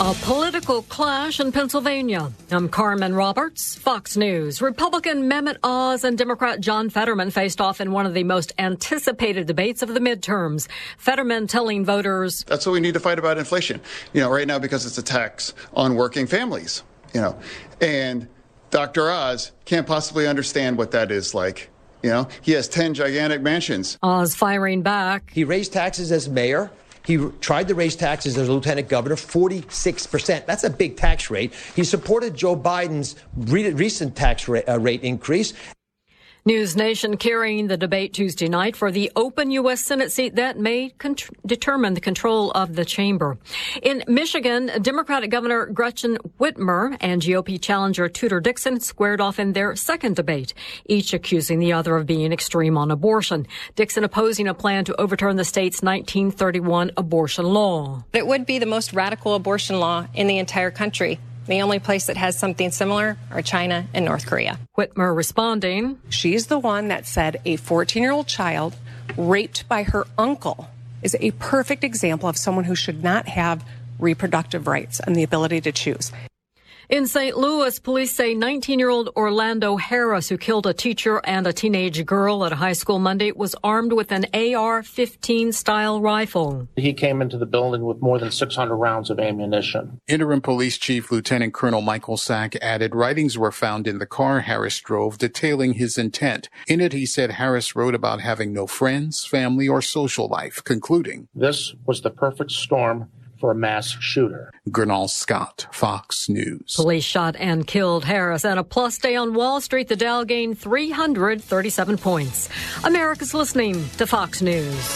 A political clash in Pennsylvania. I'm Carmen Roberts, Fox News. Republican Mehmet Oz and Democrat John Fetterman faced off in one of the most anticipated debates of the midterms. Fetterman telling voters, that's what we need to fight about, inflation. Right now, because it's a tax on working families, and Dr. Oz can't possibly understand what that is like. He has 10 gigantic mansions. Oz firing back. He raised taxes as mayor. He tried to raise taxes as lieutenant governor, 46%. That's a big tax rate. He supported Joe Biden's recent tax rate increase. News Nation carrying the debate Tuesday night for the open U.S. Senate seat that may determine the control of the chamber. In Michigan, Democratic Governor Gretchen Whitmer and GOP challenger Tudor Dixon squared off in their second debate, each accusing the other of being extreme on abortion. Dixon opposing a plan to overturn the state's 1931 abortion law. It would be the most radical abortion law in the entire country. The only place that has something similar are China and North Korea. Whitmer responding, she's the one that said a 14-year-old child raped by her uncle is a perfect example of someone who should not have reproductive rights and the ability to choose. In St. Louis, police say 19-year-old Orlando Harris, who killed a teacher and a teenage girl at a high school Monday, was armed with an AR-15 style rifle. He came into the building with more than 600 rounds of ammunition. Interim Police Chief Lieutenant Colonel Michael Sack added writings were found in the car Harris drove detailing his intent. In it, he said Harris wrote about having no friends, family, or social life, concluding, this was the perfect storm for a mass shooter. Gernal Scott, Fox News. Police shot and killed Harris. And a plus day on Wall Street, the Dow gained 337 points. America's listening to Fox News.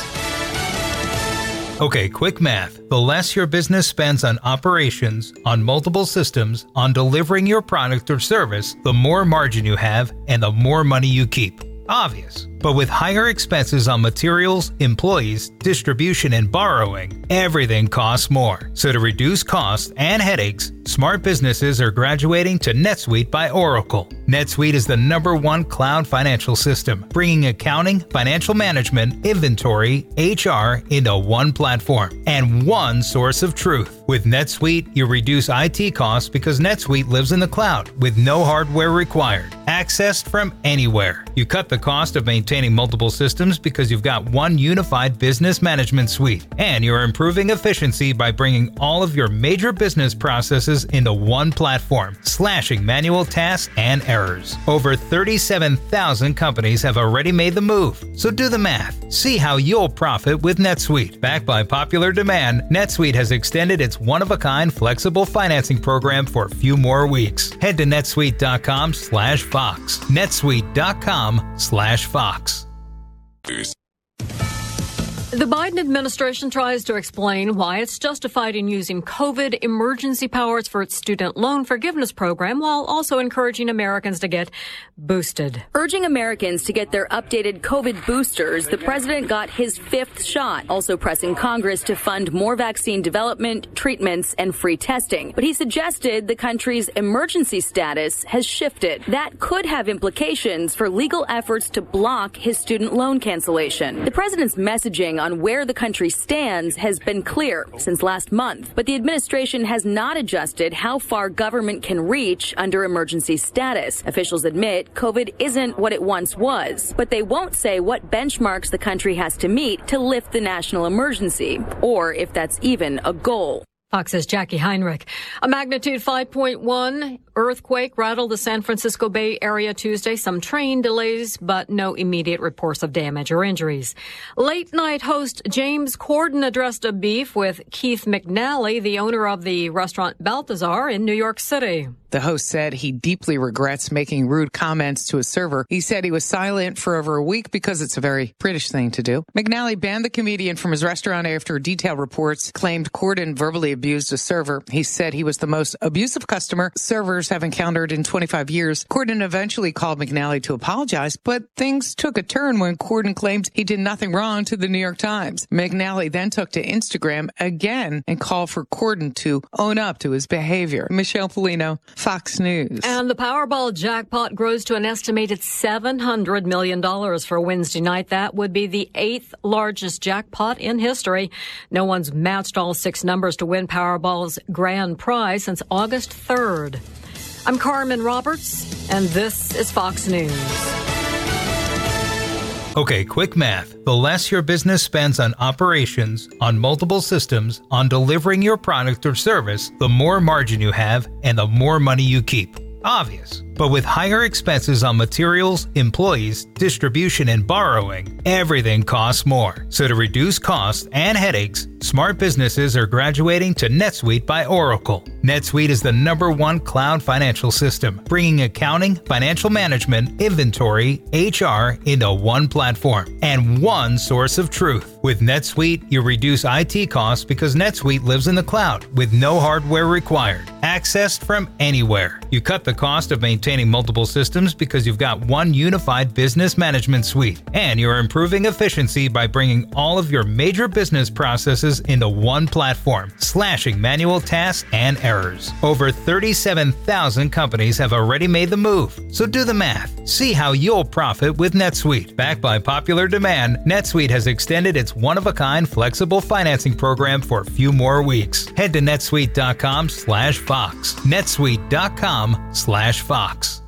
Okay, quick math. The less your business spends on operations, on multiple systems, on delivering your product or service, the more margin you have and the more money you keep. Obvious. But with higher expenses on materials, employees, distribution, and borrowing, everything costs more. So to reduce costs and headaches, smart businesses are graduating to NetSuite by Oracle. NetSuite is the #1 cloud financial system, bringing accounting, financial management, inventory, HR into one platform and one source of truth. With NetSuite, you reduce IT costs because NetSuite lives in the cloud with no hardware required. Accessed from anywhere. You cut the cost of maintaining multiple systems because you've got one unified business management suite. And you're improving efficiency by bringing all of your major business processes into one platform, slashing manual tasks and errors. Over 37,000 companies have already made the move. So do the math. See how you'll profit with NetSuite. Backed by popular demand, NetSuite has extended its one-of-a-kind flexible financing program for a few more weeks. Head to netsuite.com/Fox. netsuite.com/Fox. The Biden administration tries to explain why it's justified in using COVID emergency powers for its student loan forgiveness program while also encouraging Americans to get boosted. Urging Americans to get their updated COVID boosters, the president got his 5th shot, also pressing Congress to fund more vaccine development, treatments, and free testing. But he suggested the country's emergency status has shifted. That could have implications for legal efforts to block his student loan cancellation. The president's messaging on where the country stands has been clear since last month, but the administration has not adjusted how far government can reach under emergency status. Officials admit COVID isn't what it once was, but they won't say what benchmarks the country has to meet to lift the national emergency, or if that's even a goal. Fox's Jackie Heinrich. A magnitude 5.1 earthquake rattled the San Francisco Bay Area Tuesday. Some train delays, but no immediate reports of damage or injuries. Late night host James Corden addressed a beef with Keith McNally, the owner of the restaurant Balthazar in New York City. The host said he deeply regrets making rude comments to a server. He said he was silent for over a week because it's a very British thing to do. McNally banned the comedian from his restaurant after detailed reports claimed Corden verbally abused a server. He said he was the most abusive customer servers have encountered in 25 years. Corden eventually called McNally to apologize, but things took a turn when Corden claimed he did nothing wrong to the New York Times. McNally then took to Instagram again and called for Corden to own up to his behavior. Michelle Polino, Fox News. And the Powerball jackpot grows to an estimated $700 million for Wednesday night. That would be the 8th largest jackpot in history. No one's matched all 6 numbers to win Powerball's grand prize since August 3rd. I'm Carmen Roberts, and this is Fox News. Okay, quick math. The less your business spends on operations, on multiple systems, on delivering your product or service, the more margin you have and the more money you keep. Obvious. But with higher expenses on materials, employees, distribution, and borrowing, everything costs more. So to reduce costs and headaches, smart businesses are graduating to NetSuite by Oracle. NetSuite is the #1 cloud financial system, bringing accounting, financial management, inventory, HR into one platform and one source of truth. With NetSuite, you reduce IT costs because NetSuite lives in the cloud with no hardware required, accessed from anywhere. You cut the cost of maintaining multiple systems because you've got one unified business management suite, and you're improving efficiency by bringing all of your major business processes into one platform, slashing manual tasks and errors. Over 37,000 companies have already made the move, so do the math. See how you'll profit with NetSuite. Backed by popular demand, NetSuite has extended its one-of-a-kind flexible financing program for a few more weeks. Head to netsuite.com/Fox. netsuite.com/Fox.